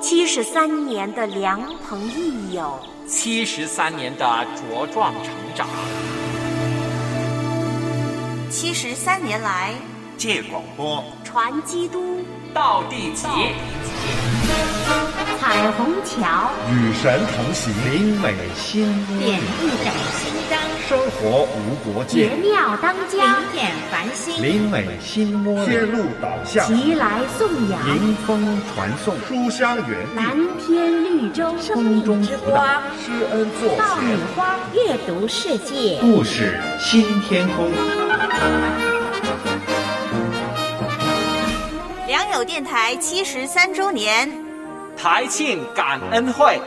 73年的良朋益友 ，73年的茁壮成长 ，73年来借广播传基督到地极， 彩虹桥与神同行， 灵美心屋， 点一盏心灯， 生活无国界， 绝妙当家， 零点繁星， 灵美心窝， 天路导向， 齐来颂扬， 迎风传颂， 书香园地， 蓝天绿洲， 生命之光， 施恩座爆米花阅读世界， 故事新天空。 良友电台73周年台庆感恩会。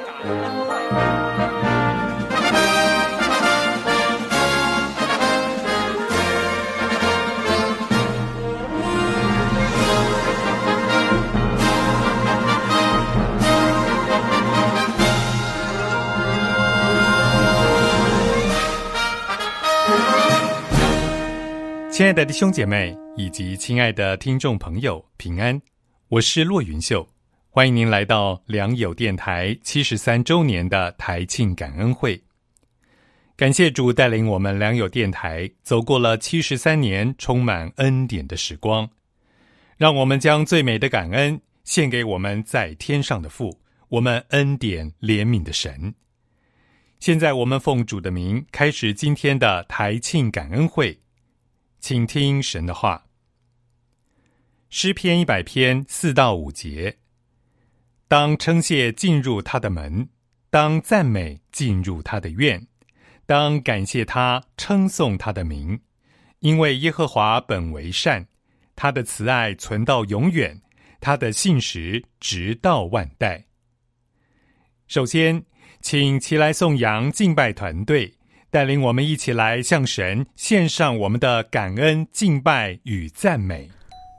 亲爱的弟兄姐妹以及亲爱的听众朋友，平安，我是骆云秀，欢迎您来到良友电台73周年的台庆感恩会。感谢主带领我们良友电台走过了73年充满恩典的时光，让我们将最美的感恩献给我们在天上的父，我们恩典怜悯的神。现在我们奉主的名开始今天的台庆感恩会，请听神的话。诗篇100篇4到5节，当称谢进入他的门，当赞美进入他的院，当感谢他，称颂他的名，因为耶和华本为善，他的慈爱存到永远，他的信实直到万代。首先，请齐来颂扬敬拜团队带领我们一起来向神献上我们的感恩、敬拜与赞美。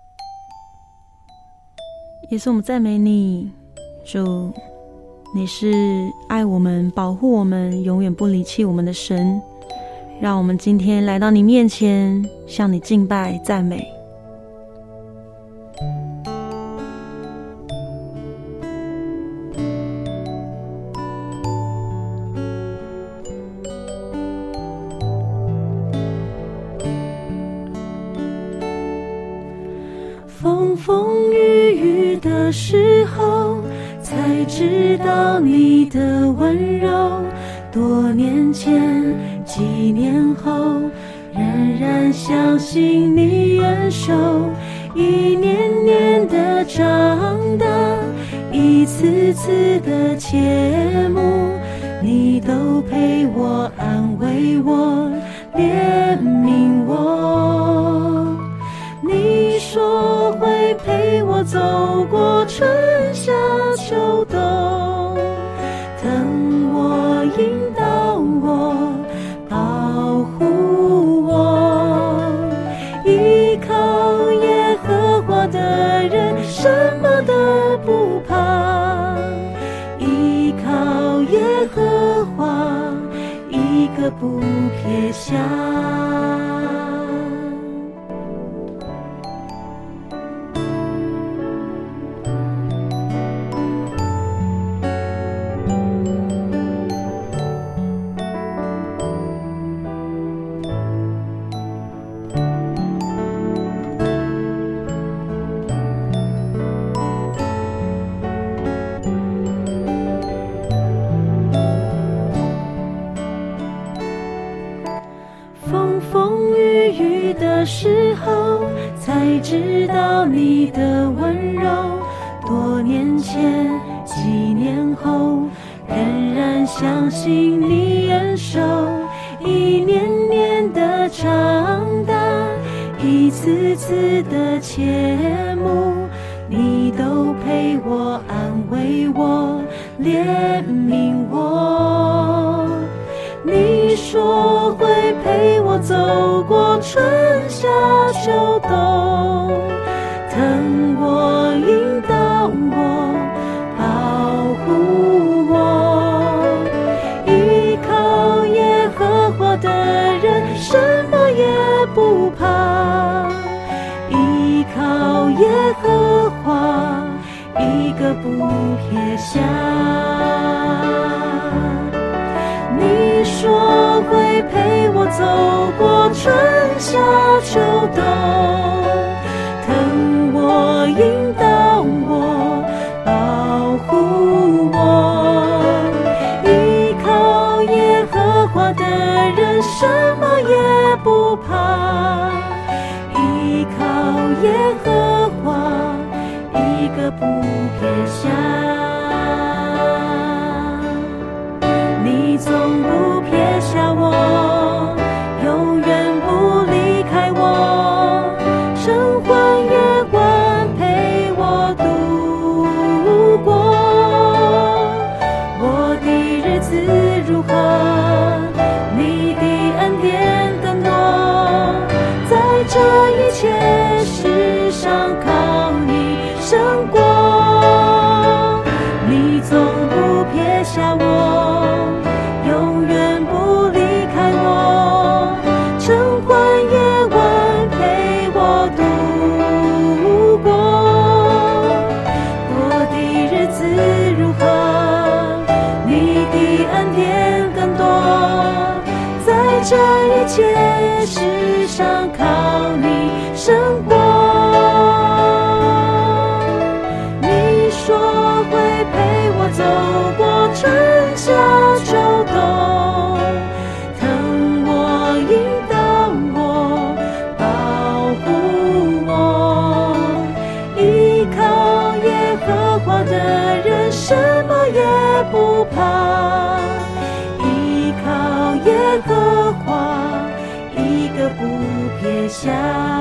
耶稣，我们赞美你，主，你是爱我们、保护我们、永远不离弃我们的神。让我们今天来到你面前，向你敬拜、赞美。风雨雨的时候，才知道你的温柔。多年前，几年后，仍然相信你恩手。一年年的长大，一次次的切慕，你都陪我、安慰我、怜悯我。你说会陪我走过春夏秋冬，疼我、引导我、保护我。依靠耶和华的人，什么都不怕。依靠耶和华，一个不撇下。风雨雨的时候，才知道你的温柔。多年前，几年后，仍然相信你恩手。一年年的长大，一次次的切慕，你都陪我、安慰我、怜悯我。你说会陪我走过春夏秋冬，疼我、引导我、保护我。依靠耶和华的人，什么也不怕。依靠耶和华，一个个不撇下。你说会陪我走过春夏秋冬，疼我引导我保护我，依靠耶和华的人什么也不怕，依靠耶和华一个不撇下。你总不撇下我，永远不离开我，神魂夜晚陪我度过。我的日子如何，你的恩典更多，在这一切事上靠你胜过。你总不撇下我，永远不离开我，晨昏夜晚陪我度过。我的日子如何，你的恩典更多，在这一切事上靠你胜过。你说会陪我走过春夏秋冬，疼我引导我保护我，依靠耶和华的人什么也不怕，依靠耶和华一个不撇下，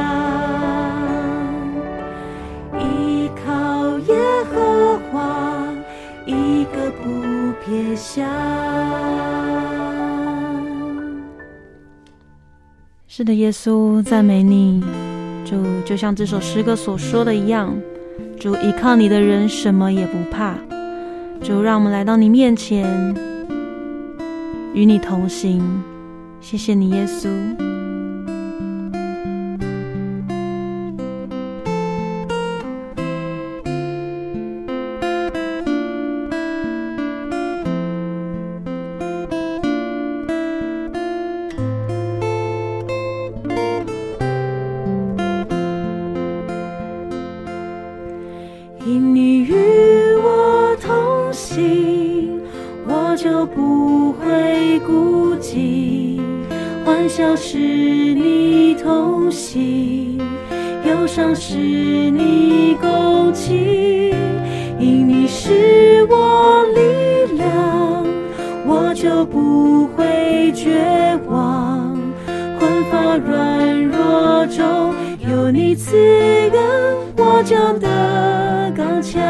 依靠耶和华一个不撇下。是的，耶稣，赞美你。主，就像这首诗歌所说的一样，主，依靠你的人什么也不怕。主，让我们来到你面前，与你同行。谢谢你，耶稣。因你与我同行，我就不会孤寂，欢笑是你同行，忧伤是你共情。因你是我力量，我就不会绝望，困乏软弱中有你赐恩，我就得刚强。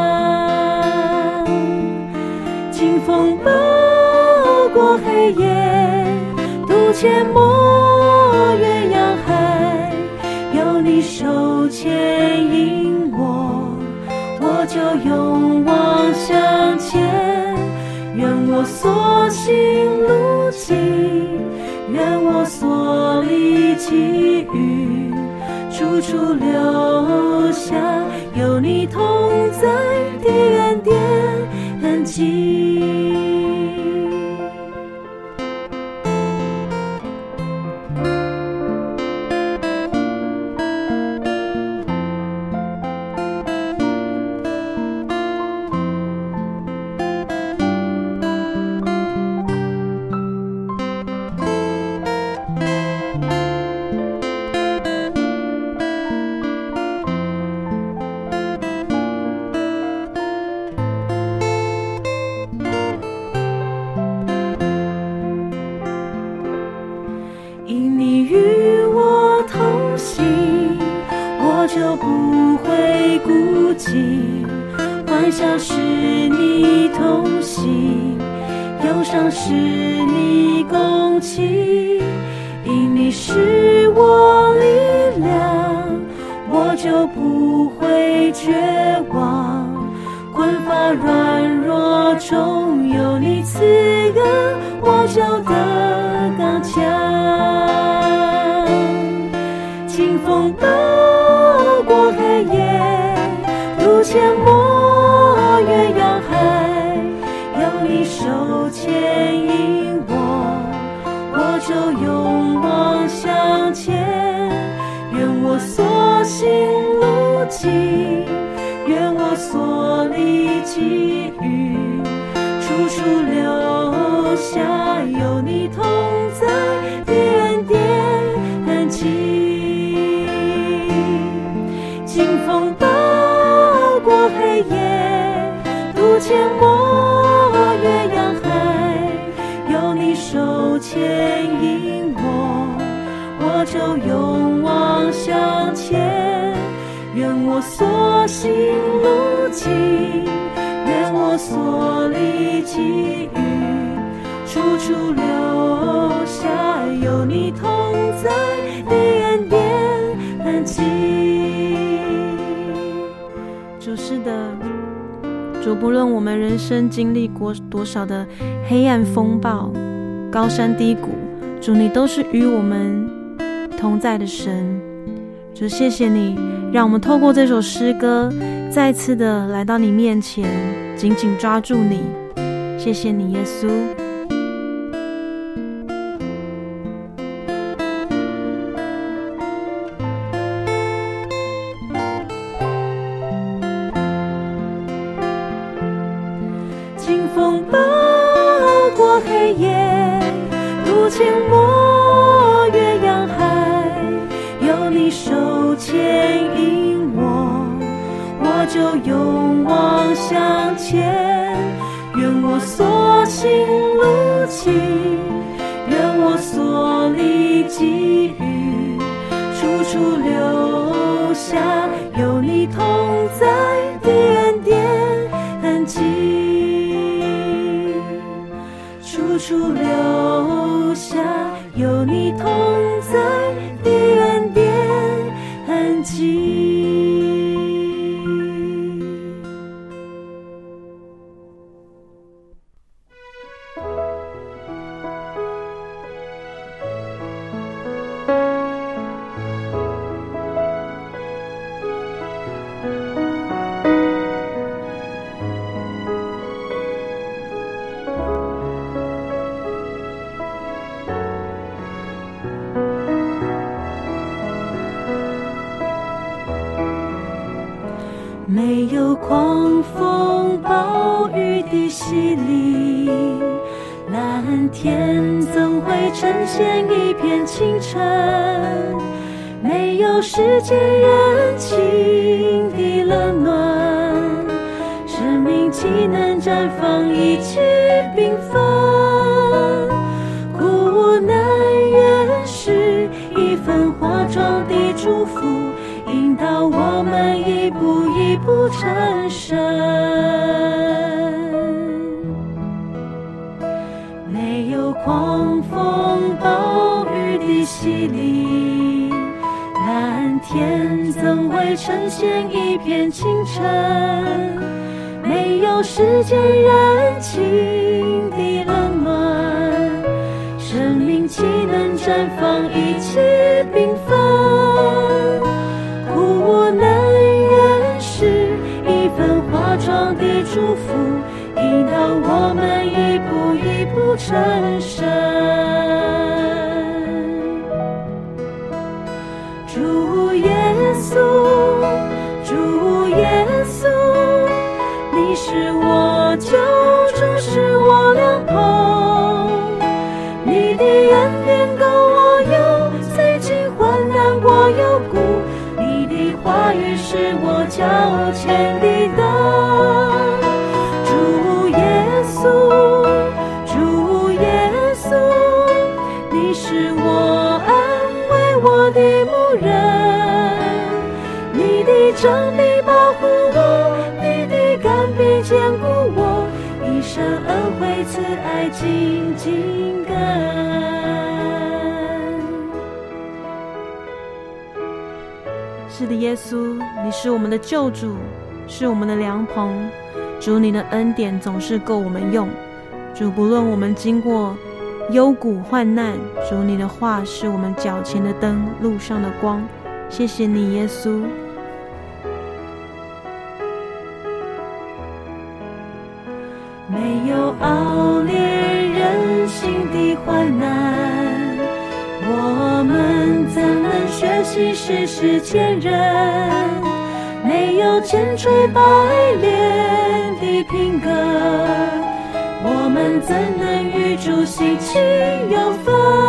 清风暴过黑夜，渡阡陌越洋海，有你手牵引我，我就勇往向前。愿我所行路径，愿我所立给予，处处留下有你同在的恩典痕迹。因你与我同行，我就不会孤寂，欢笑是你同行，忧伤是你共情。因你是我力量，我就不会绝望，困乏软弱中有你赐恩，我就得刚强。清风暴过黑夜，渡阡陌心路径，愿我所历际遇，处处留下有你同在的恩典痕迹。经风暴过黑夜，渡阡陌越洋海，有你手牵引我就勇往向前。愿我所行路径，愿我所历际遇，处处留下有你同在的恩典痕迹。主是的，主，不论我们人生经历过多少的黑暗风暴、高山低谷，主，你都是与我们同在的神。主，谢谢你让我们透过这首诗歌再次的来到你面前，紧紧抓住你。谢谢你，耶稣。经风暴过黑夜，渡阡陌越洋海，有你手牵引我就勇往向前。愿我所行路径，愿我所历际遇，处处留下有你同在的恩典痕迹，处处留下有你同在的恩典痕迹。没有狂风暴雨的洗礼，蓝天怎会呈现一片清晨？没有世间人情的冷暖，生命岂能绽放一起缤纷？苦难原是一份化妆的祝福，引导我们一步一步成神。没有狂风暴雨的洗礼，蓝天怎会呈现一片清晨？没有世间人情的冷暖，生命岂能绽放一起缤纷？苦难原是一份化妆的祝福，引导我们一步一步成神。主耶稣，主耶稣，你是我救主，是我良朋。你的恩典够我用，最近患难我有故。你的话语是我脚前的灯。主耶稣，主耶稣，你是我安慰我的牧人。你的杖臂保护我，你的竿臂坚固我，一生恩惠慈爱紧紧跟。是的，耶稣，你是我们的救主，是我们的良朋。主，你的恩典总是够我们用。主，不论我们经过幽谷患难，主，你的话是我们脚前的灯，路上的光。谢谢你，耶稣。没有熬炼人心的患难，我们怎能学的心事是千人，没有千锤百炼的品格，我们怎能与主心情有分？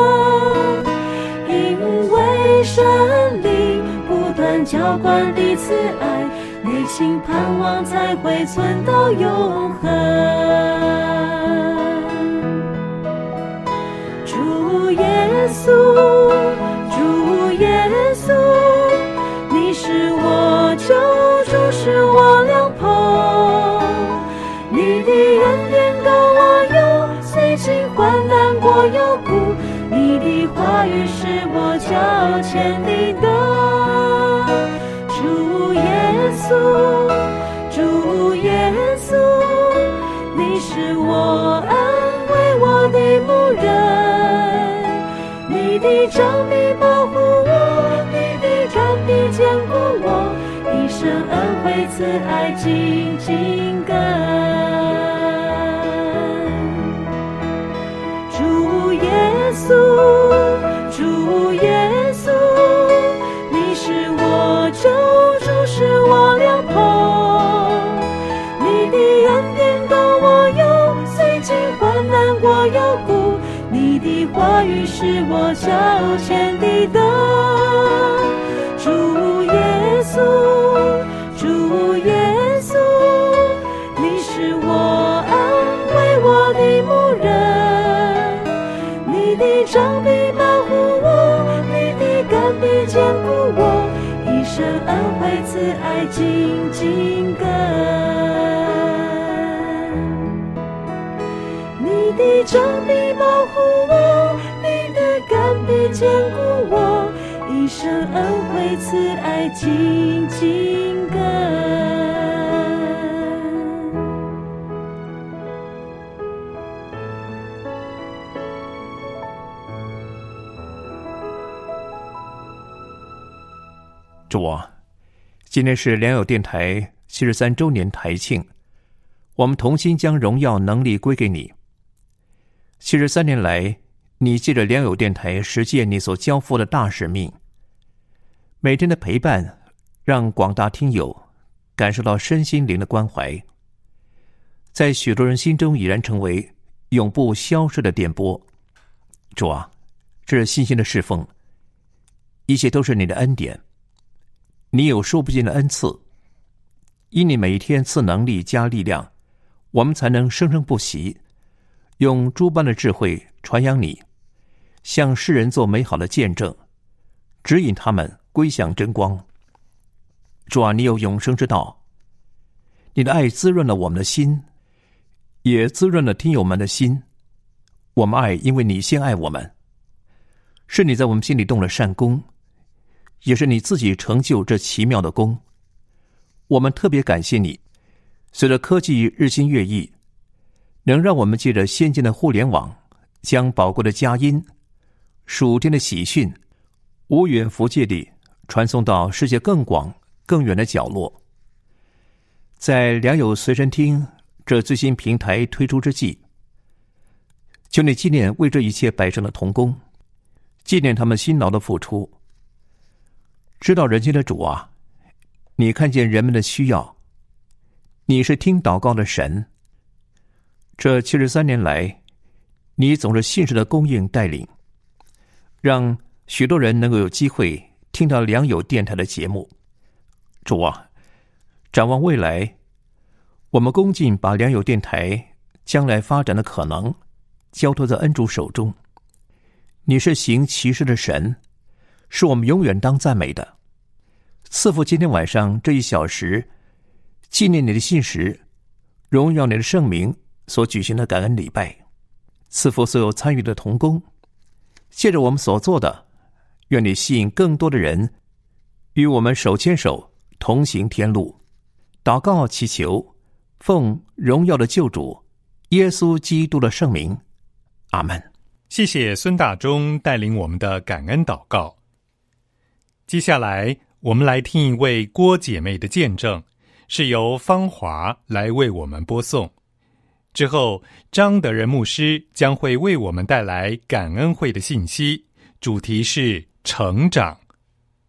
因为神灵不断浇灌的慈爱，内心盼望才会存到永恒。主耶稣，主耶稣，你是我救主，是我良朋。你的恩典高我有，随境患难过有苦。你的话语是我脚前的灯。主耶稣，主耶稣，你是我安慰我的牧人。你的杖臂保护我，你的竿臂坚固我，一生恩惠慈爱紧紧跟。主耶稣，主耶稣，你是我救主，是我良朋。你的恩典高我有，随境患难过有苦。你的话语是我脚前的灯。主耶稣，主耶稣，你是我安慰我的牧人。你的杖臂保护我，你的竿臂坚固我，一生恩惠慈爱紧紧跟。你的杖臂保护我，你的竿臂坚固我，一生恩惠慈爱紧紧跟。 主啊，今天是良友电台73周年台庆，我们同心将荣耀能力归给你。73年来，你借着良友电台实践你所交付的大使命，每天的陪伴让广大听友感受到身心灵的关怀，在许多人心中已然成为永不消失的电波。主啊，这是新鲜的侍奉，一切都是你的恩典，你有说不尽的恩赐，因你每一天赐能力加力量，我们才能生生不息，用诸般的智慧传扬你，向世人做美好的见证，指引他们归向真光。主啊，你有永生之道，你的爱滋润了我们的心，也滋润了听友们的心。我们爱，因为你先爱我们，是你在我们心里动了善功，也是你自己成就这奇妙的功。我们特别感谢你，随着科技日新月异，能让我们借着先进的互联网，将宝贵的佳音、属天的喜讯无远弗届地传送到世界更广更远的角落。在良友随身听这最新平台推出之际，求你纪念为这一切百姓的同工，纪念他们辛劳的付出。知道人心的主啊，你看见人们的需要，你是听祷告的神。这73年来，你总是信实的供应带领，让许多人能够有机会听到良友电台的节目。主啊，展望未来，我们恭敬把良友电台将来发展的可能交托在恩主手中。你是行奇事的神，是我们永远当赞美的。赐福今天晚上这1小时，纪念你的信实，荣耀你的圣名所举行的感恩礼拜。赐福所有参与的同工，借着我们所做的，愿你吸引更多的人与我们手牵手同行天路。祷告祈求，奉荣耀的救主耶稣基督的圣名，阿们。 谢谢孙大中带领我们的感恩祷告。接下来我们来听一位郭姐妹的见证，是由芳华来为我们播送。之后张德仁牧师将会为我们带来感恩会的信息，主题是成长。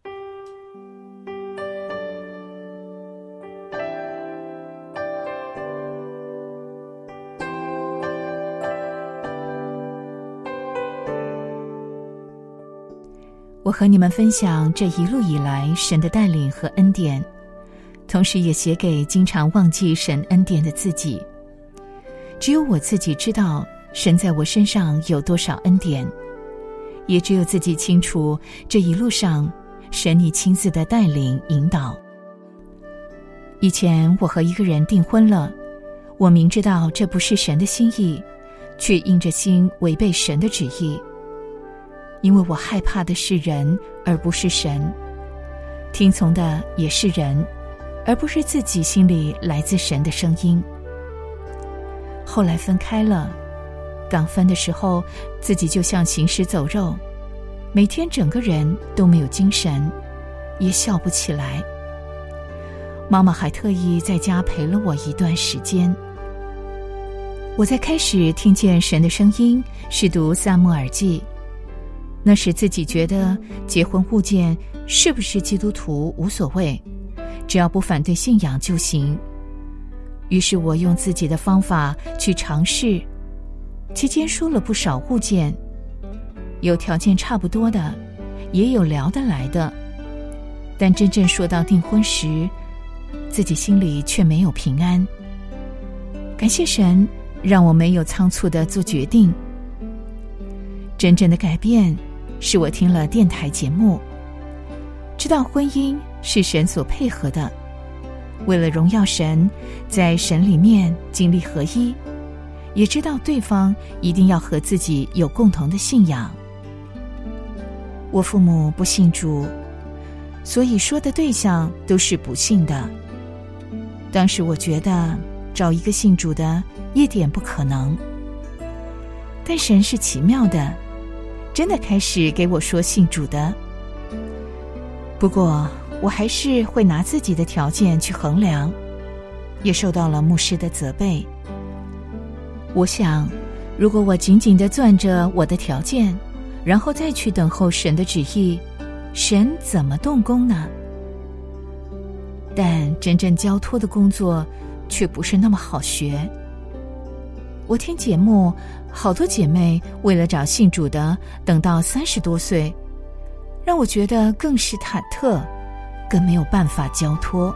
我和你们分享这一路以来神的带领和恩典，同时也写给经常忘记神恩典的自己。只有我自己知道神在我身上有多少恩典，也只有自己清楚这一路上神你亲自的带领引导。以前我和一个人订婚了，我明知道这不是神的心意，却硬着心违背神的旨意，因为我害怕的是人而不是神，听从的也是人而不是自己心里来自神的声音。后来分开了，刚分的时候自己就像行尸走肉，每天整个人都没有精神，也笑不起来。妈妈还特意在家陪了我一段时间。我在开始听见神的声音是读撒母耳记，那时自己觉得结婚物件是不是基督徒无所谓，只要不反对信仰就行。于是我用自己的方法去尝试，期间说了不少物件，有条件差不多的，也有聊得来的，但真正说到订婚时，自己心里却没有平安。感谢神让我没有仓促地做决定。真正的改变是我听了电台节目，知道婚姻是神所配合的，为了荣耀神，在神里面经历合一，也知道对方一定要和自己有共同的信仰。我父母不信主，所以说的对象都是不信的。当时我觉得找一个信主的一点不可能，但神是奇妙的，真的开始给我说信主的。不过我还是会拿自己的条件去衡量，也受到了牧师的责备。我想，如果我紧紧地攥着我的条件，然后再去等候神的旨意，神怎么动工呢？但真正交托的工作却不是那么好学。我听节目，好多姐妹为了找信主的，等到30多岁，让我觉得更是忐忑，更没有办法交托。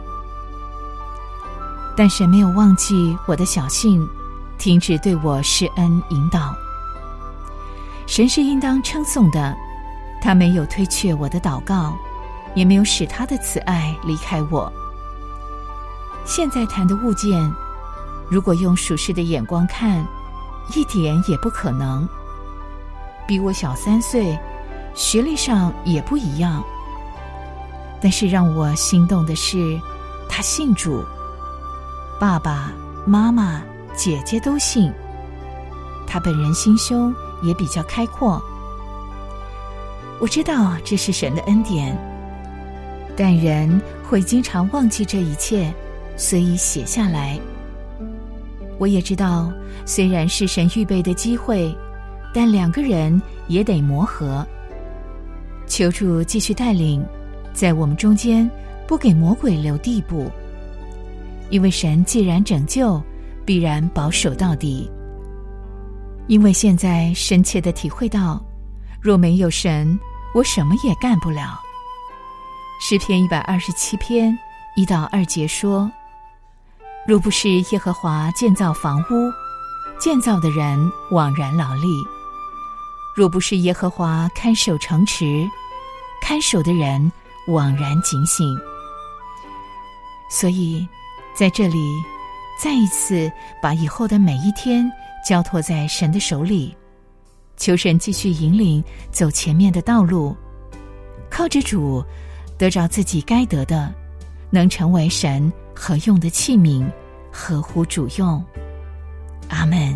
但神没有忘记我的小信，停止对我施恩引导。神是应当称颂的，他没有推却我的祷告，也没有使他的慈爱离开我。现在谈的物件，如果用属世的眼光看，一点也不可能。比我小3岁，学历上也不一样。但是让我心动的是，他信主，爸爸妈妈姐姐都信，他本人心胸也比较开阔。我知道这是神的恩典，但人会经常忘记这一切，所以写下来。我也知道，虽然是神预备的机会，但2个人也得磨合。求主继续带领，在我们中间不给魔鬼留地步，因为神既然拯救，必然保守到底。因为现在深切地体会到，若没有神，我什么也干不了。诗篇127篇1到2节说，若不是耶和华建造房屋，建造的人枉然劳力；若不是耶和华看守城池，看守的人枉然警醒。所以在这里再一次把以后的每一天交托在神的手里，求神继续引领走前面的道路，靠着主得着自己该得的，能成为神合用的器皿，合乎主用。阿们。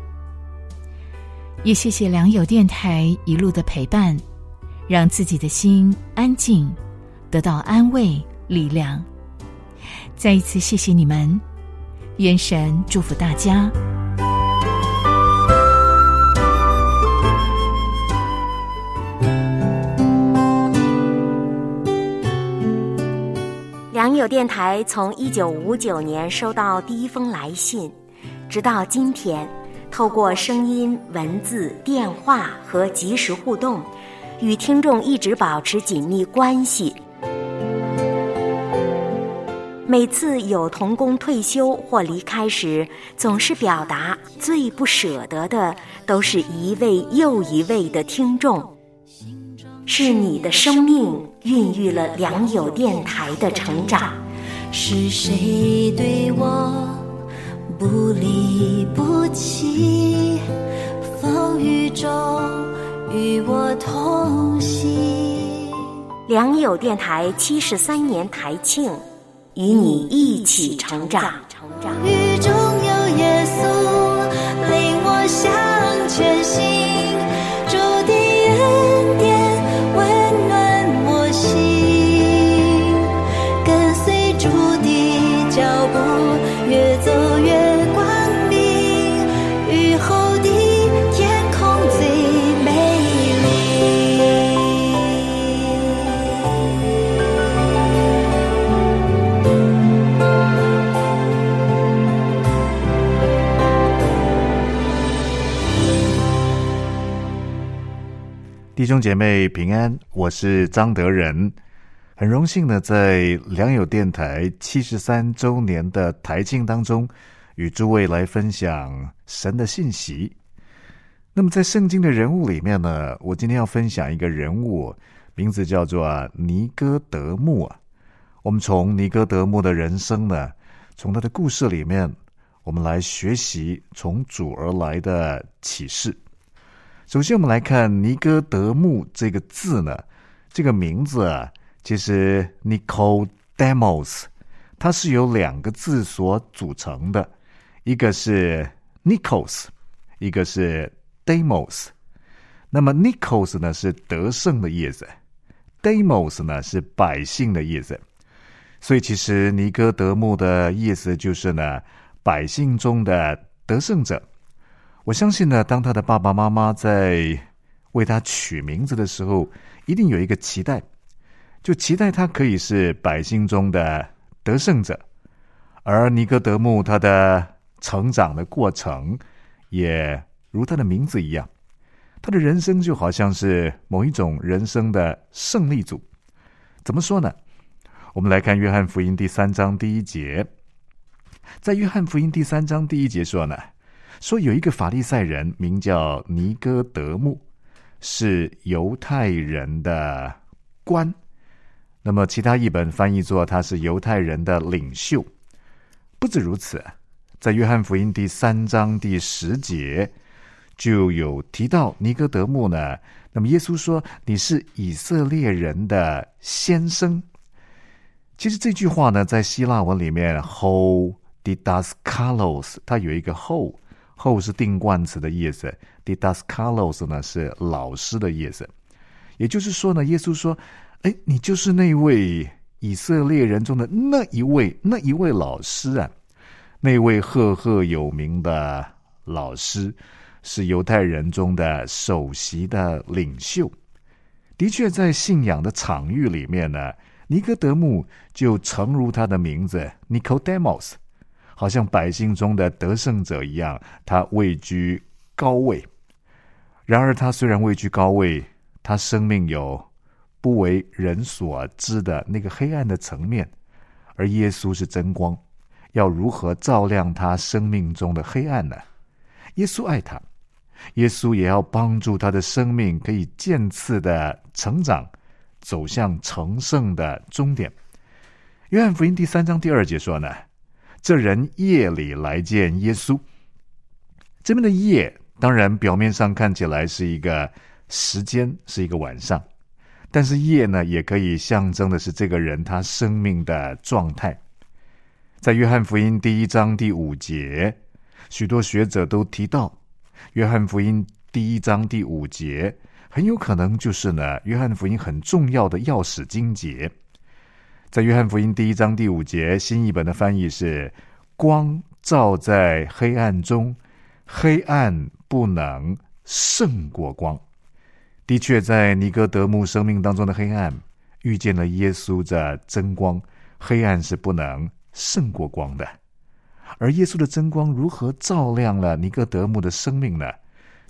也谢谢良友电台一路的陪伴，让自己的心安静，得到安慰力量。再一次谢谢你们，愿神祝福大家。 良友电台从1959年收到第一封来信，直到今天，透过声音、文字、电话和即时互动， 与听众一直保持紧密关系。每次有同工退休或离开时，总是表达最不舍得的都是一位又一位的听众。是你的生命孕育了良友电台的成长。 是谁对我不离不弃，风雨中与我同行。 良友电台73年台庆，与你一起成长。 雨中有耶稣领我向前行，主的恩典温暖我心，跟随主的脚步越走越光明，雨后的天空最美丽。 弟兄姐妹平安，我是张德仁，很荣幸的在良友电台73周年的台庆当中，与诸位来分享神的信息。那么在圣经的人物里面呢，我今天要分享一个人物，名字叫做尼哥德慕啊。我们从尼哥德慕的人生呢，从他的故事里面，我们来学习从主而来的启示。首先我们来看尼哥德慕这个字呢，这个名字啊，其实 Nicodemus 它是由两个字所组成的，一个是 Nikos， 一个是 Demos。 那么 Nikos 呢是得胜的意思， Demos 呢是百姓的意思，所以其实尼哥德慕的意思就是呢，百姓中的得胜者。我相信呢，当他的爸爸妈妈在为他取名字的时候，一定有一个期待，就期待他可以是百姓中的得胜者。而尼哥德慕他的成长的过程，也如他的名字一样，他的人生就好像是某一种人生的胜利组。怎么说呢？我们来看约翰福音第3章第1节。在约翰福音第3章第1节说呢，说有一个法利赛人名叫尼哥德慕，是犹太人的官。那么其他译本翻译作他是犹太人的领袖。不止如此，在约翰福音第3章第10节就有提到尼哥德慕呢，那么耶稣说你是以色列人的先生。其实这句话呢，在希腊文里面 ho didaskalos 它有一个 后是定冠词的意思， didaskalos 呢是老师的意思。也就是说呢，耶稣说你就是那位以色列人中的那一位老师啊，那位赫赫有名的老师，是犹太人中的首席的领袖。的确在信仰的场域里面呢，尼哥德慕就诚如他的名字 Nicodemus，好像百姓中的得胜者一样，他位居高位。然而他虽然位居高位，他生命有不为人所知的那个黑暗的层面，而耶稣是真光，要如何照亮他生命中的黑暗呢？耶稣爱他，耶稣也要帮助他的生命可以渐次的成长，走向成圣的终点。约翰福音第3章第2节说呢，这人夜里来见耶稣。这边的夜当然表面上看起来是一个时间，是一个晚上，但是夜呢也可以象征的是这个人他生命的状态。在约翰福音第1章第5节，许多学者都提到约翰福音第1章第5节很有可能就是呢约翰福音很重要的钥匙经节。在约翰福音第1章第5节，新译本的翻译是光照在黑暗中，黑暗不能胜过光。的确在尼哥德慕生命当中的黑暗遇见了耶稣的真光，黑暗是不能胜过光的。而耶稣的真光如何照亮了尼哥德慕的生命呢？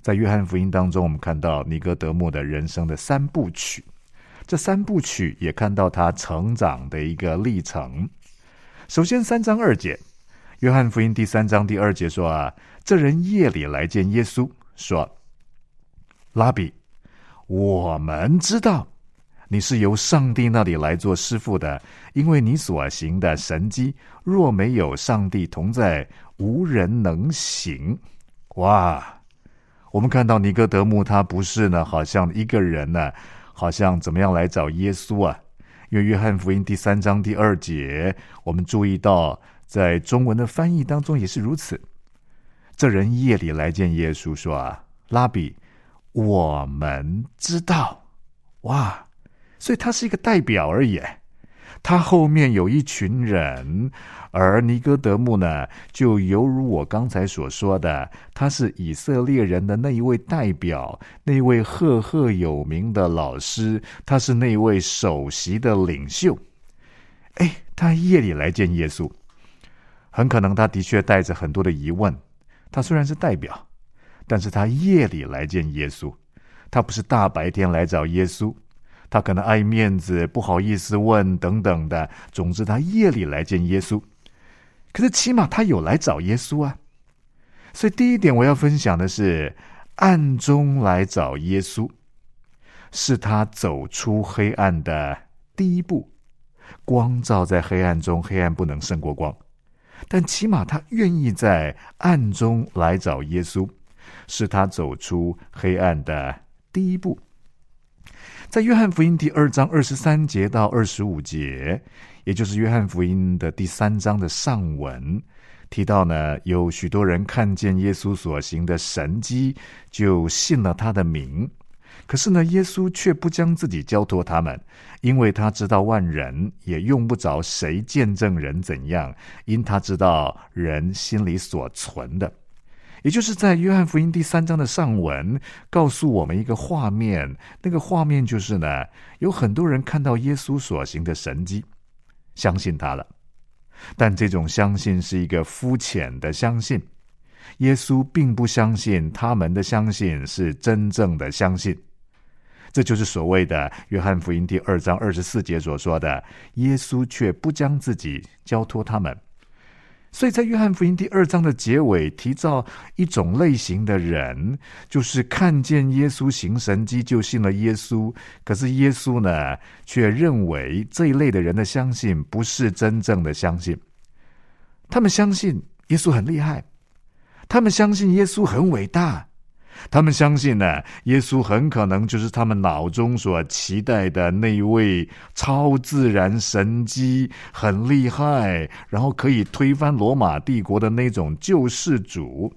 在约翰福音当中，我们看到尼哥德慕的人生的三部曲，这三部曲也看到他成长的一个历程。首先3章2节，约翰福音第3章第2节说这人夜里来见耶稣，说：拉比，我们知道你是由上帝那里来做师傅的，因为你所行的神迹，若没有上帝同在，无人能行。哇，我们看到尼哥德慕他不是呢，好像一个人呢，好像怎么样来找耶稣啊？因为约翰福音第3章第2节，我们注意到在中文的翻译当中也是如此。这人夜里来见耶稣，说拉比，我们知道。哇，所以他是一个代表而已，他后面有一群人，而尼哥德慕呢，就犹如我刚才所说的，他是以色列人的那一位代表，那一位赫赫有名的老师，他是那位首席的领袖。他夜里来见耶稣，很可能他的确带着很多的疑问。他虽然是代表，但是他夜里来见耶稣，他不是大白天来找耶稣，他可能爱面子，不好意思问等等的，总之他夜里来见耶稣。可是起码他有来找耶稣啊。所以第一点我要分享的是，暗中来找耶稣，是他走出黑暗的第一步。光照在黑暗中，黑暗不能胜过光，但起码他愿意在暗中来找耶稣，是他走出黑暗的第一步。在约翰福音第2章23节到25节，也就是约翰福音的第3章的上文，提到呢，有许多人看见耶稣所行的神迹，就信了他的名。可是呢，耶稣却不将自己交托他们，因为他知道万人，也用不着谁见证人怎样，因他知道人心里所存的。也就是在约翰福音第3章的上文告诉我们一个画面，那个画面就是呢，有很多人看到耶稣所行的神迹，相信他了，但这种相信是一个肤浅的相信。耶稣并不相信他们的相信是真正的相信。这就是所谓的约翰福音第2章24节所说的，耶稣却不将自己交托他们。所以在约翰福音第2章的结尾提到一种类型的人，就是看见耶稣行神迹就信了耶稣，可是耶稣呢，却认为这一类的人的相信不是真正的相信。他们相信耶稣很厉害，他们相信耶稣很伟大，他们相信呢，耶稣很可能就是他们脑中所期待的那一位超自然神迹很厉害，然后可以推翻罗马帝国的那种救世主。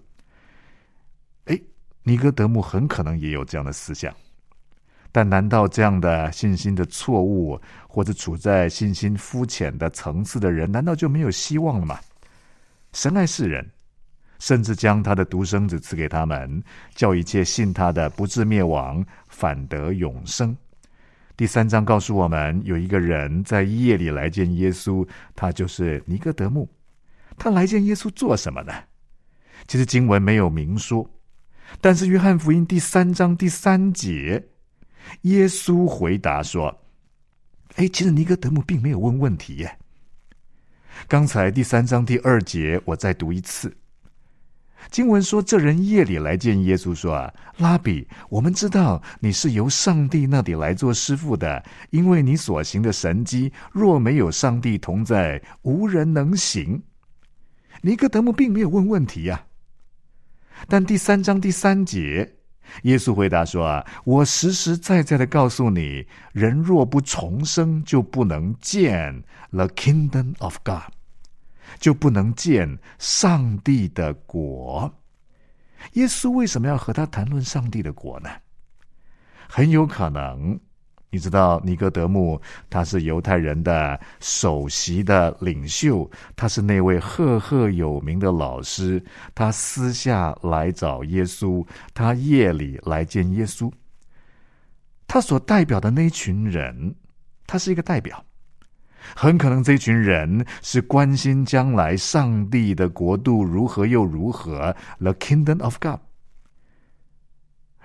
尼哥德慕很可能也有这样的思想，但难道这样的信心的错误，或者处在信心肤浅的层次的人，难道就没有希望了吗？神爱世人，甚至将他的独生子赐给他们，叫一切信他的不至灭亡，反得永生。第3章告诉我们，有一个人在夜里来见耶稣，他就是尼哥德慕。他来见耶稣做什么呢？其实经文没有明说，但是约翰福音第3章第3节，耶稣回答说，其实尼哥德慕并没有问问题耶。刚才第3章第2节我再读一次，经文说，这人夜里来见耶稣，说拉比，我们知道你是由上帝那里来做师傅的，因为你所行的神迹，若没有上帝同在，无人能行。尼哥德慕并没有问问题啊。但第3章第3节，耶稣回答说，我实实在在的告诉你，人若不重生，就不能见 the kingdom of God， 就不能见上帝的国。耶稣为什么要和他谈论上帝的国呢？很有可能，你知道尼哥德慕他是犹太人的首席的领袖，他是那位赫赫有名的老师，他私下来找耶稣，他夜里来见耶稣。他所代表的那群人，他是一个代表，很可能这群人是关心将来上帝的国度如何又如何 The kingdom of God。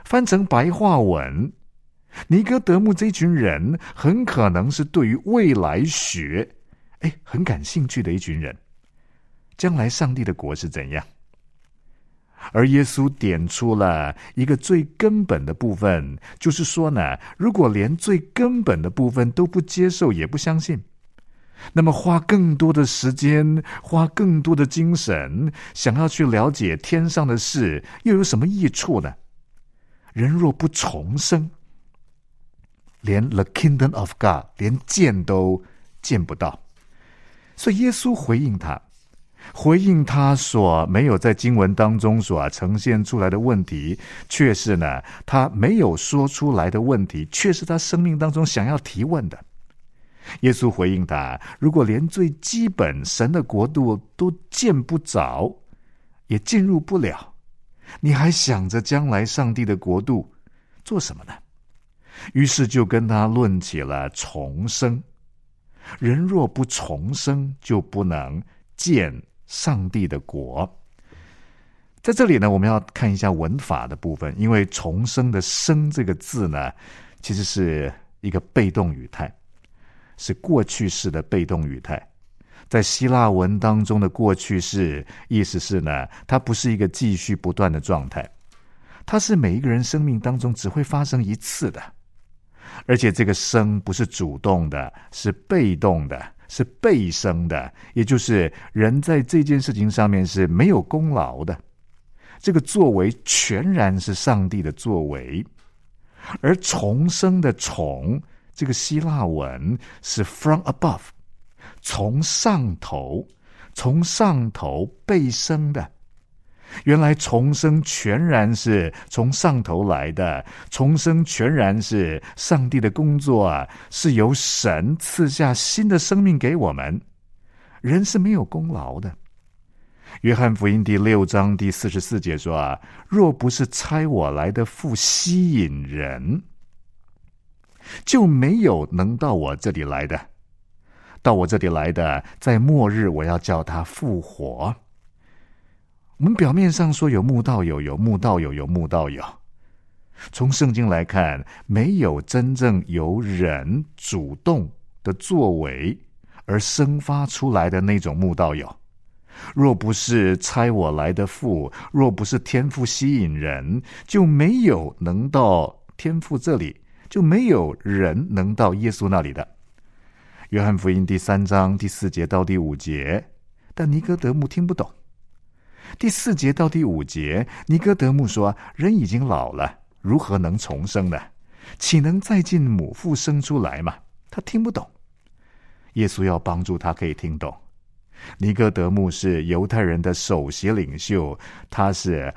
翻成白话文，尼哥德慕这群人很可能是对于未来学很感兴趣的一群人。将来上帝的国是怎样？而耶稣点出了一个最根本的部分，就是说呢，如果连最根本的部分都不接受也不相信，那么花更多的时间，花更多的精神，想要去了解天上的事，又有什么益处呢？人若不重生，连 the kingdom of God 连见都见不到。所以耶稣回应他所没有在经文当中所呈现出来的问题，却是呢他没有说出来的问题，却是他生命当中想要提问的。耶稣回应他，如果连最基本神的国度都见不着，也进入不了，你还想着将来上帝的国度做什么呢？于是就跟他论起了重生。人若不重生，就不能见上帝的国。在这里呢，我们要看一下文法的部分，因为重生的生这个字呢，其实是一个被动语态，是过去式的被动语态。在希腊文当中的过去式，意思是呢，它不是一个继续不断的状态，它是每一个人生命当中只会发生一次的，而且这个生不是主动的，是被动的，是被生的，也就是人在这件事情上面是没有功劳的，这个作为全然是上帝的作为。而重生的重，这个希腊文是 from above， 从上头被生的。原来重生全然是从上头来的，重生全然是上帝的工作是由神赐下新的生命给我们，人是没有功劳的。约翰福音第6章第44节说若不是差我来的父吸引人，就没有能到我这里来的。到我这里来的，在末日我要叫他复活。我们表面上说有慕道友，有慕道友，有慕道友。从圣经来看，没有真正由人主动的作为而生发出来的那种慕道友。若不是差我来的父，若不是天父吸引人，就没有能到天父这里，就没有人能到耶稣那里的。约翰福音第3章第4节到第5节，但尼哥德慕听不懂。第4节到第5节，尼哥德慕说，人已经老了，如何能重生呢？岂能再进母腹生出来吗？他听不懂。耶稣要帮助他可以听懂。尼哥德慕是犹太人的首席领袖，他是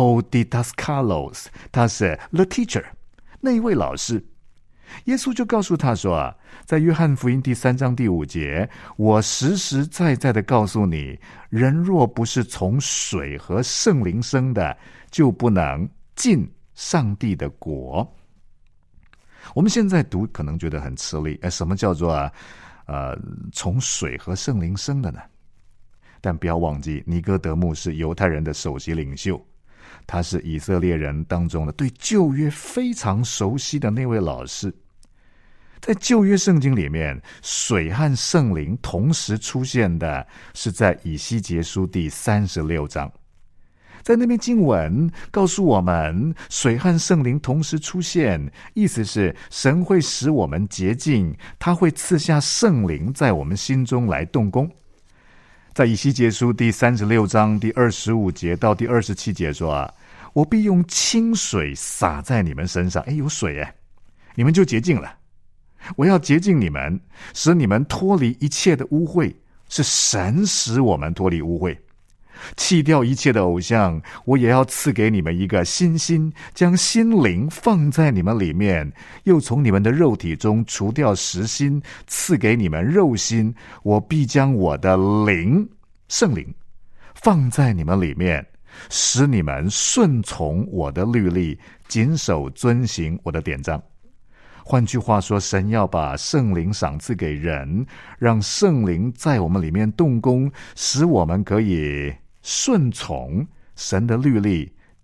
Hodidaskalos， 他是 the teacher， 那一位老师。耶稣就告诉他说在约翰福音第3章第5节，我实实在在的告诉你，人若不是从水和圣灵生的，就不能进上帝的国。我们现在读可能觉得很吃力，什么叫做从水和圣灵生的呢？但不要忘记，尼哥德慕是犹太人的首席领袖，他是以色列人当中的对旧约非常熟悉的那位老师。在旧约圣经里面，水和圣灵同时出现的是在以西结书第36章。在那边经文告诉我们，水和圣灵同时出现，意思是神会使我们洁净，他会赐下圣灵在我们心中来动工。在以西结书第36章第25节到第27节说我必用清水洒在你们身上，有水你们就洁净了。我要洁净你们，使你们脱离一切的污秽，是神使我们脱离污秽。弃掉一切的偶像，我也要赐给你们一个新心，将心灵放在你们里面，又从你们的肉体中除掉实心，赐给你们肉心。我必将我的灵，圣灵放在你们里面，使你们顺从我的律例，谨守遵行我的典章。换句话说，神要把圣灵赏赐给人，让圣灵在我们里面动工，使我们可以顺从神的律例，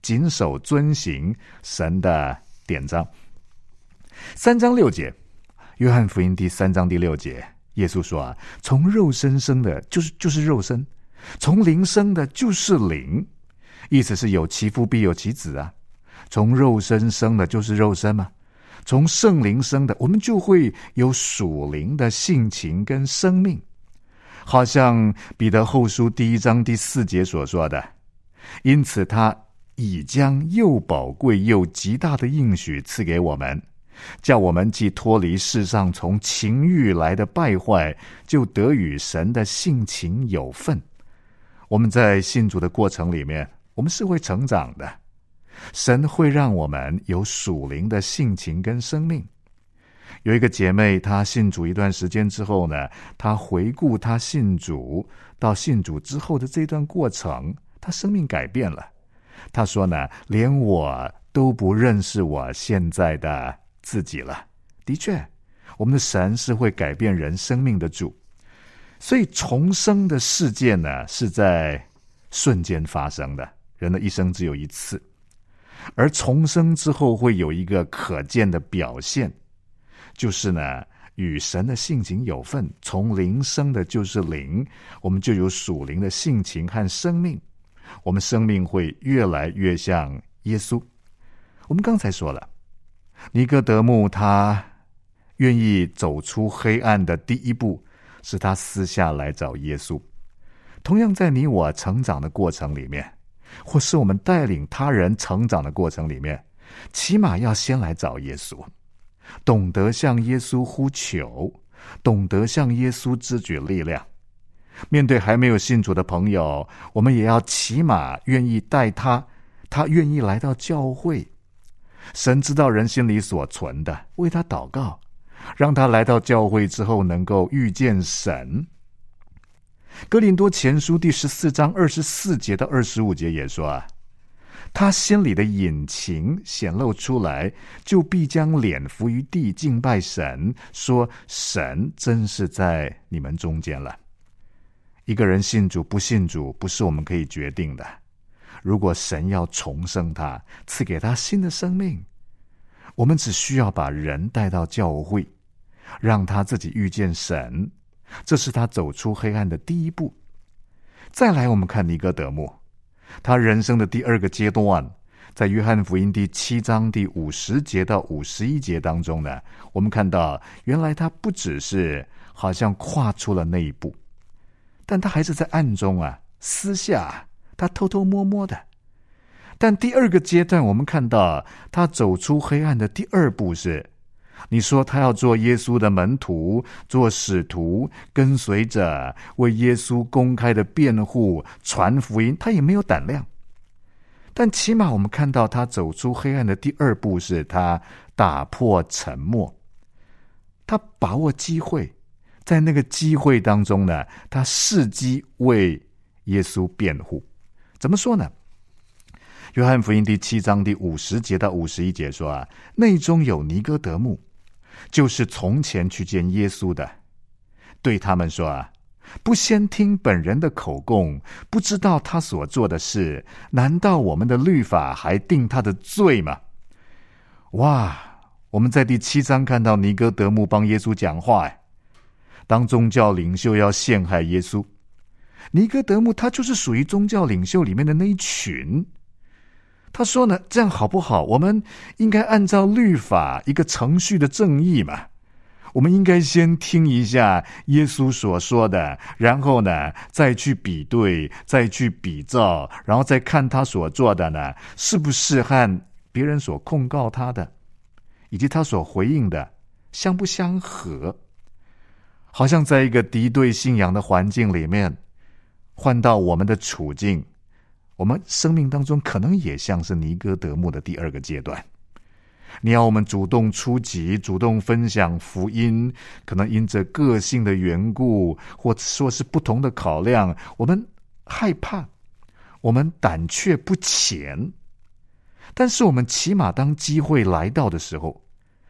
谨守遵行神的典章。3章6节，约翰福音第3章第6节，耶稣说啊，从肉身生的就是肉身，从灵生的就是灵，意思是有其父必有其子啊。从肉身生的就是肉身嘛，从圣灵生的，我们就会有属灵的性情跟生命。好像彼得后书第1章第4节所说的，因此他已将又宝贵又极大的应许赐给我们，叫我们既脱离世上从情欲来的败坏，就得与神的性情有份。我们在信主的过程里面，我们是会成长的，神会让我们有属灵的性情跟生命。有一个姐妹，她信主一段时间之后呢，她回顾她信主到信主之后的这段过程，她生命改变了。她说呢，连我都不认识我现在的自己了。的确，我们的神是会改变人生命的主。所以重生的事件呢，是在瞬间发生的，人的一生只有一次。而重生之后会有一个可见的表现，就是呢，与神的性情有份，从灵生的就是灵，我们就有属灵的性情和生命，我们生命会越来越像耶稣。我们刚才说了，尼哥德慕他愿意走出黑暗的第一步，是他私下来找耶稣。同样在你我成长的过程里面，或是我们带领他人成长的过程里面，起码要先来找耶稣，懂得向耶稣呼求，懂得向耶稣支取力量。面对还没有信主的朋友，我们也要起码愿意带他愿意来到教会。神知道人心里所存的，为他祷告，让他来到教会之后能够遇见神。哥林多前书第14章24节到25节也说啊，他心里的隐情显露出来，就必将脸伏于地敬拜神，说神真是在你们中间了。一个人信主不信主不是我们可以决定的，如果神要重生他，赐给他新的生命，我们只需要把人带到教会，让他自己遇见神，这是他走出黑暗的第一步。再来我们看尼哥德慕，他人生的第二个阶段，在约翰福音第7章第50节到51节当中呢，我们看到原来他不只是好像跨出了那一步，但他还是在暗中私下他偷偷摸摸的。但第二个阶段我们看到他走出黑暗的第二步是，你说他要做耶稣的门徒，做使徒，跟随着为耶稣公开的辩护，传福音，他也没有胆量。但起码我们看到他走出黑暗的第二步是，他打破沉默，他把握机会，在那个机会当中呢，他伺机为耶稣辩护。怎么说呢？约翰福音第7章第50节到51节说内中有尼哥德慕，就是从前去见耶稣的，对他们说不先听本人的口供，不知道他所做的事，难道我们的律法还定他的罪吗？哇，我们在第7章看到尼哥德慕帮耶稣讲话，当宗教领袖要陷害耶稣，尼哥德慕他就是属于宗教领袖里面的那一群。他说呢，这样好不好？我们应该按照律法一个程序的正义嘛，我们应该先听一下耶稣所说的，然后呢再去比对，再去比照，然后再看他所做的呢是不是和别人所控告他的以及他所回应的相不相合。好像在一个敌对信仰的环境里面，换到我们的处境，我们生命当中可能也像是尼哥德慕的第二个阶段。你要我们主动出击，主动分享福音，可能因着个性的缘故，或说是不同的考量，我们害怕，我们胆怯不前。但是我们起码当机会来到的时候，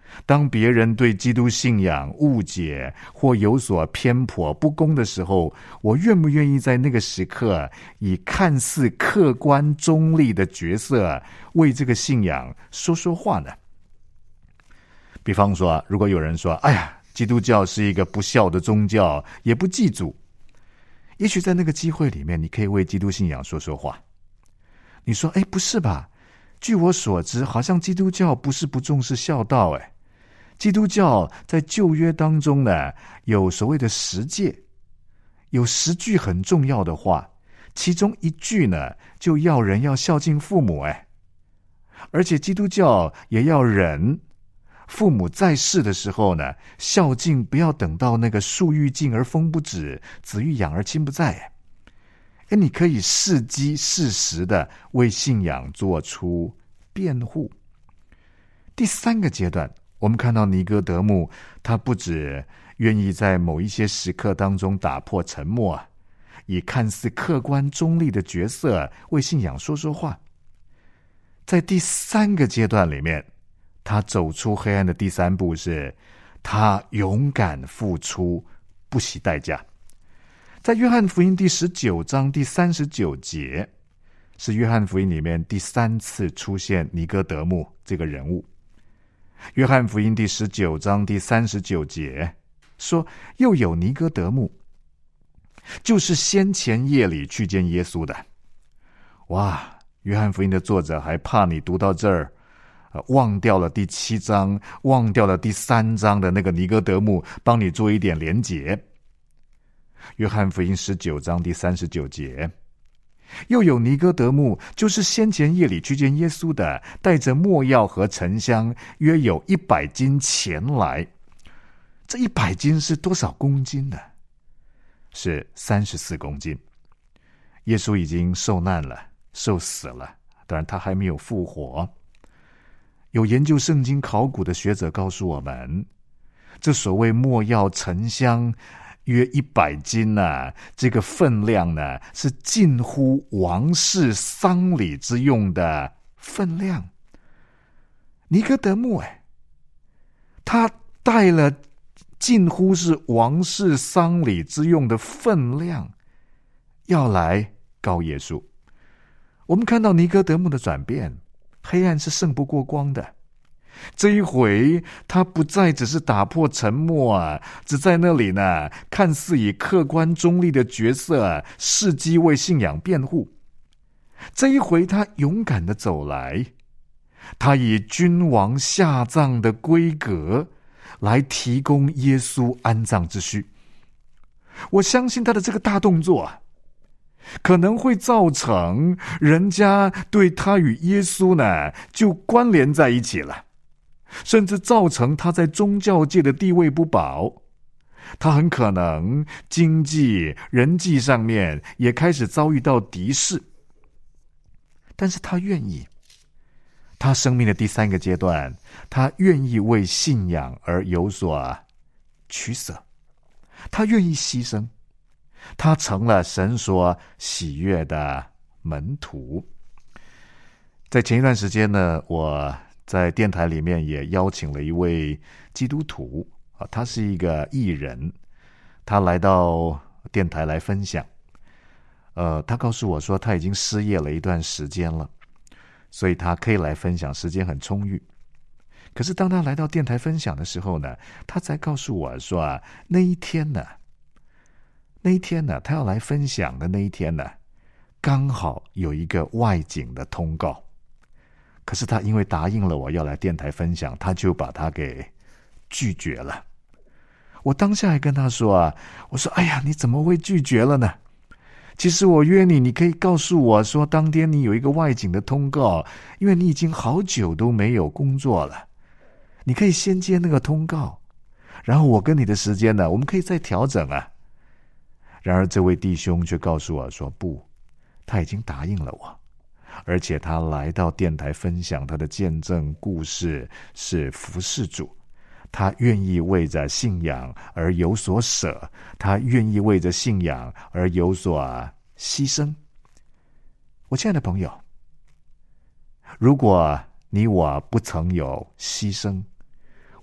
当别人对基督信仰误解或有所偏颇不公的时候，我愿不愿意在那个时刻以看似客观中立的角色为这个信仰说说话呢？比方说，如果有人说，哎呀，基督教是一个不孝的宗教，也不祭祖，也许在那个机会里面，你可以为基督信仰说说话。你说，哎，不是吧？据我所知，好像基督教不是不重视孝道，哎，基督教在旧约当中呢，有所谓的10诫，有10句很重要的话，其中1句呢，就要人要孝敬父母，哎，而且基督教也要人父母在世的时候呢，孝敬不要等到那个树欲静而风不止，子欲养而亲不在。你可以适机适时的为信仰做出辩护。第3个阶段，我们看到尼哥德慕，他不只愿意在某一些时刻当中打破沉默，以看似客观中立的角色为信仰说说话。在第3个阶段里面，他走出黑暗的第3步是，他勇敢付出，不惜代价。在约翰福音第19章第39节，是约翰福音里面第3次出现尼哥德慕这个人物。约翰福音第19章第39节说，又有尼哥德慕，就是先前夜里去见耶稣的。哇，约翰福音的作者还怕你读到这儿忘掉了第7章，忘掉了第3章的那个尼哥德慕，帮你做一点连结。约翰福音19章第39节，又有尼哥德慕，就是先前夜里去见耶稣的，带着没药和沉香，约有100斤前来。这100斤是多少公斤呢？是34公斤。耶稣已经受难了，受死了，当然他还没有复活。有研究圣经考古的学者告诉我们，这所谓没药沉香约100斤这个分量呢，是近乎王室丧礼之用的分量。尼哥德慕他带了近乎是王室丧礼之用的分量，要来告耶稣。我们看到尼哥德慕的转变，黑暗是胜不过光的。这一回他不再只是打破沉默只在那里呢，看似以客观中立的角色伺机为信仰辩护。这一回他勇敢地走来，他以君王下葬的规格来提供耶稣安葬之需。我相信他的这个大动作可能会造成人家对他与耶稣呢就关联在一起了，甚至造成他在宗教界的地位不保。他很可能经济人际上面也开始遭遇到敌视，但是他愿意，他生命的第3个阶段，他愿意为信仰而有所取舍，他愿意牺牲，他成了神所喜悦的门徒。在前一段时间呢，我在电台里面也邀请了一位基督徒他是一个艺人，他来到电台来分享。他告诉我说他已经失业了一段时间了，所以他可以来分享，时间很充裕。可是当他来到电台分享的时候呢，他才告诉我说那一天呢，他要来分享的那一天呢，刚好有一个外景的通告。可是他因为答应了我要来电台分享，他就把他给拒绝了。我当下还跟他说我说哎呀，你怎么会拒绝了呢？其实我约你，你可以告诉我说当天你有一个外景的通告，因为你已经好久都没有工作了，你可以先接那个通告，然后我跟你的时间呢，我们可以再调整然而这位弟兄却告诉我说不，他已经答应了我，而且他来到电台分享他的见证故事，是服侍主，他愿意为着信仰而有所舍，他愿意为着信仰而有所牺牲。我亲爱的朋友，如果你我不曾有牺牲，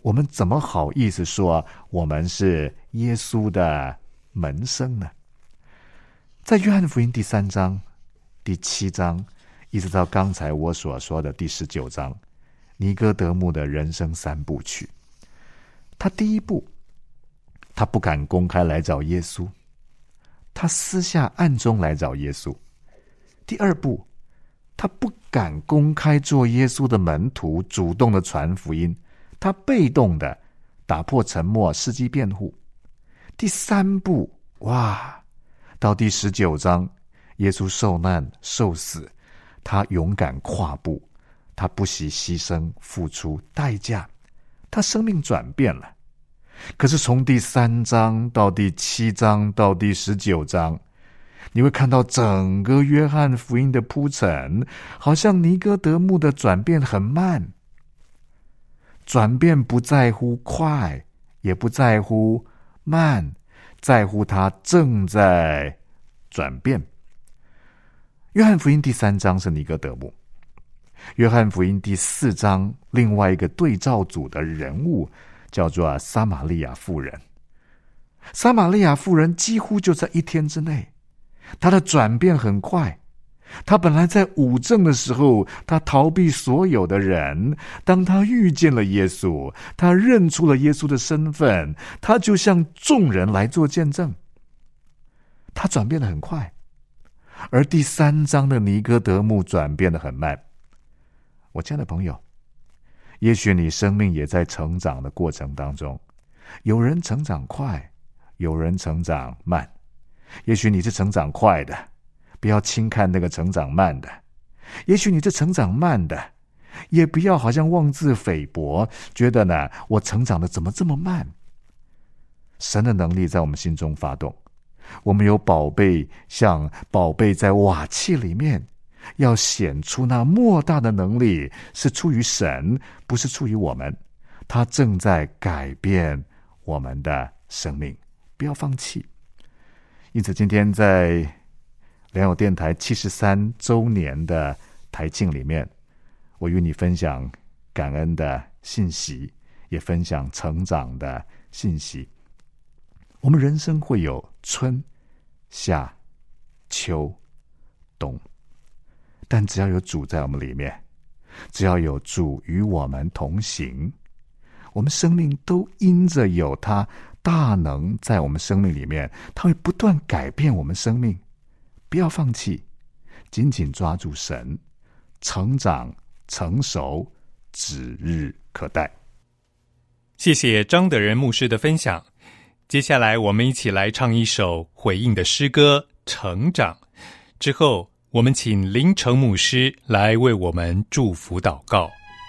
我们怎么好意思说我们是耶稣的门生呢？在约翰福音第3章、第7章，一直到刚才我所说的第19章，尼哥德慕的人生3部曲。他第一步，他不敢公开来找耶稣，他私下暗中来找耶稣。第二步，他不敢公开做耶稣的门徒，主动的传福音，他被动的打破沉默，伺机辩护。第三步，哇，到第19章，耶稣受难受死，他勇敢跨步，他不惜牺牲付出代价，他生命转变了。可是从第3章到第7章到第19章，你会看到整个约翰福音的铺陈，好像尼哥德慕的转变很慢。转变不在乎快，也不在乎慢，在乎他正在转变。约翰福音第3章是尼哥德慕，约翰福音第4章另外一个对照组的人物叫做撒玛利亚妇人。撒玛利亚妇人几乎就在1天之内，她的转变很快。她本来在五正的时候，她逃避所有的人，当她遇见了耶稣，她认出了耶稣的身份，她就向众人来做见证。她转变得很快。而第3章的尼哥德慕转变得很慢。我亲爱的朋友，也许你生命也在成长的过程当中，有人成长快，有人成长慢。也许你是成长快的，不要轻看那个成长慢的；也许你是成长慢的，也不要好像妄自菲薄，觉得呢，我成长的怎么这么慢？神的能力在我们心中发动，我们有宝贝，像宝贝在瓦器里面，要显出那莫大的能力是出于神，不是出于我们。他正在改变我们的生命，不要放弃。因此今天在良友电台73周年的台庆里面，我与你分享感恩的信息，也分享成长的信息。我们人生会有春、夏、秋、冬，但只要有主在我们里面，只要有主与我们同行，我们生命都因着有他大能在我们生命里面，他会不断改变我们生命。不要放弃，紧紧抓住神，成长成熟指日可待。 谢谢张德仁牧师的分享。接下来我们一起来唱一首回应的诗歌《成长》，之后我们请林成牧师来为我们祝福祷告。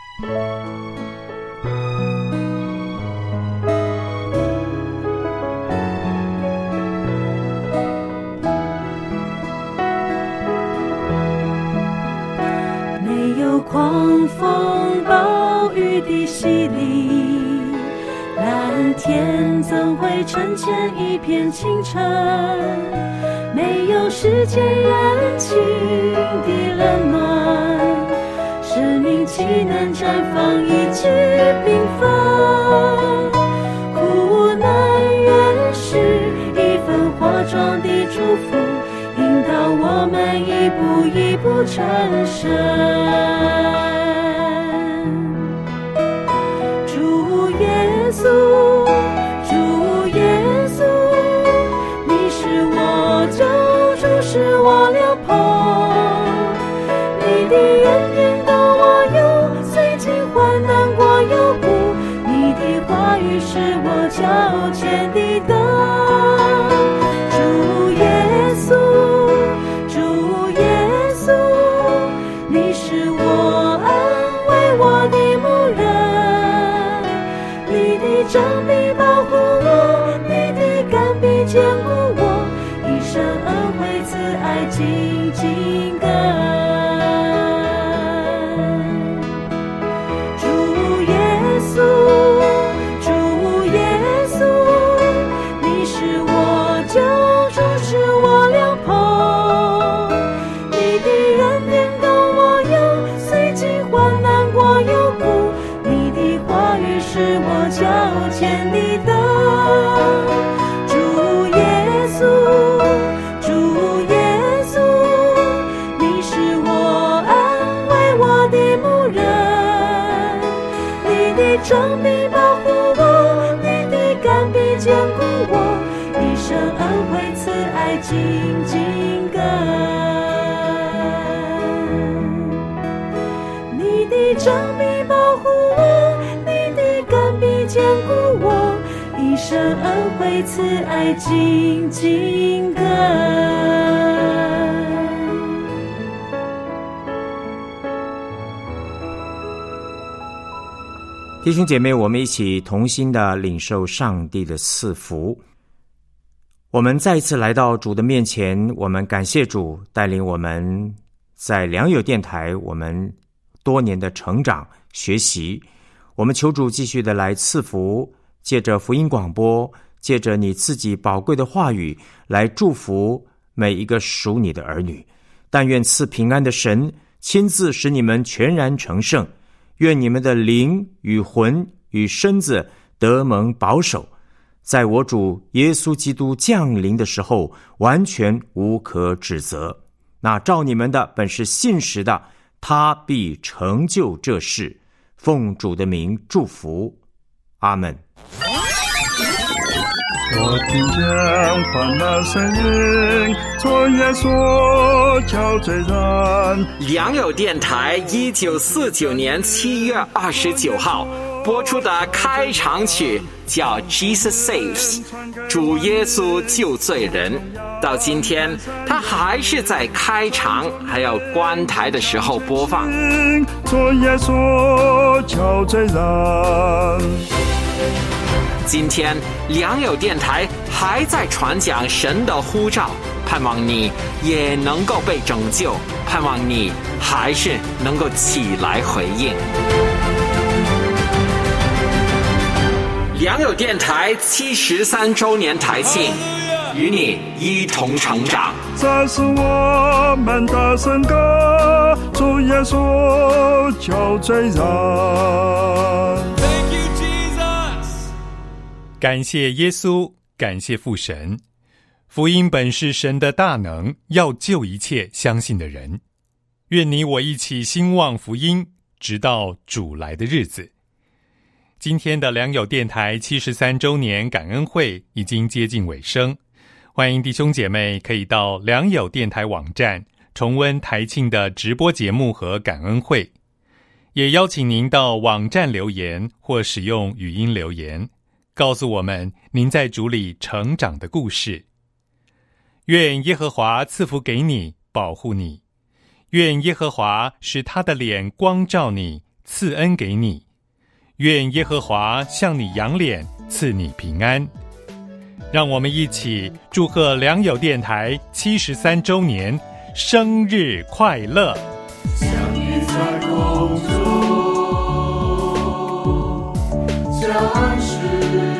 没有狂风暴雨的洗礼，蓝天怎会成全一片清晨？没有世间人情的冷暖，生命岂能绽放一枝缤纷？苦难原是一份化妆的祝福，引导我们一步一步成神。主耶稣，主耶稣，你是我救主，是我良朋。你的恩典到我有，虽经患难过有苦，你的话语是我脚前的灯。主耶稣，主耶稣，你是我杖臂保护我，你的竿臂坚固我，一生恩惠慈爱紧紧跟。你的杖臂保护我，你的竿臂坚固我，一生恩惠慈爱紧紧跟。 弟兄姐妹，我们一起同心的领受上帝的赐福。我们再一次来到主的面前，我们感谢主带领我们在良友电台我们多年的成长学习。我们求主继续的来赐福，借着福音广播，借着你自己宝贵的话语来祝福每一个属你的儿女。但愿赐平安的神亲自使你们全然成圣，愿你们的灵与魂与身子得蒙保守，在我主耶稣基督降临的时候完全无可指责。那照你们的本是信实的，他必成就这事。奉主的名祝福，阿们。 我听见欢乐声音，昨夜所叫罪人。 良友电台1949年7月29号播出的开场曲叫 Jesus Saves， 主耶稣救罪人。到今天他还是在开场还有关台的时候播放。 昨夜所叫罪人。 今天良友电台还在传讲神的呼召，盼望你也能够被拯救，盼望你还是能够起来回应。良友电台73周年台庆，与你一同成长。 这是我们的圣歌，主耶稣救罪人。 感谢耶稣，感谢父神。福音本是神的大能，要救一切相信的人。愿你我一起兴旺福音，直到主来的日子。今天的良友电台73周年感恩会已经接近尾声，欢迎弟兄姐妹可以到良友电台网站重温台庆的直播节目和感恩会，也邀请您到网站留言或使用语音留言，告诉我们您在主里成长的故事。愿耶和华赐福给你，保护你；愿耶和华使他的脸光照你，赐恩给你；愿耶和华向你扬脸，赐你平安。让我们一起祝贺良友电台73周年生日快乐！ 相遇在空中，相识